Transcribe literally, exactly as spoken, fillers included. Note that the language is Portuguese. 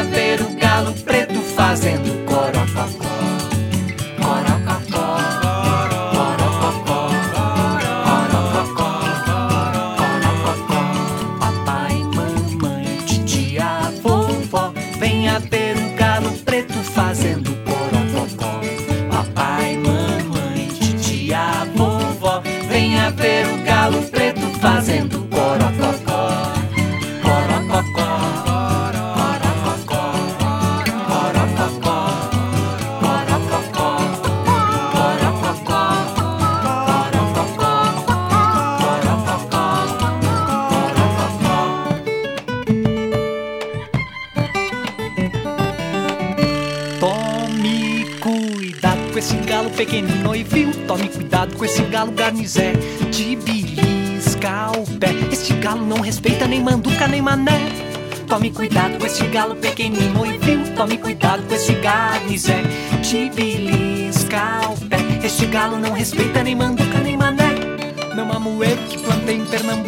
venha ver o galo preto fazendo corococó. Corococó, corococó, corococó, corococó. Papai, mamãe, titia, vovó, venha ver o galo preto fazendo corococó. Papai, mamãe, titia, vovó, venha ver o galo preto fazendo corococó. Corococó, corococó, corococó, corococó, corococó, corococó. Tome cuidado com esse galo pequenino, oi, viu? Tome cuidado com esse galo garnizé de beliscar o pé. Este galo não respeita nem manduca nem mané. Tome cuidado com esse galo pequenino, oi, viu? Tome cuidado com esse garnizé de beliscar o pé. Este galo não respeita nem manduca nem mané. Meu mamoeiro que plantei em Pernambuco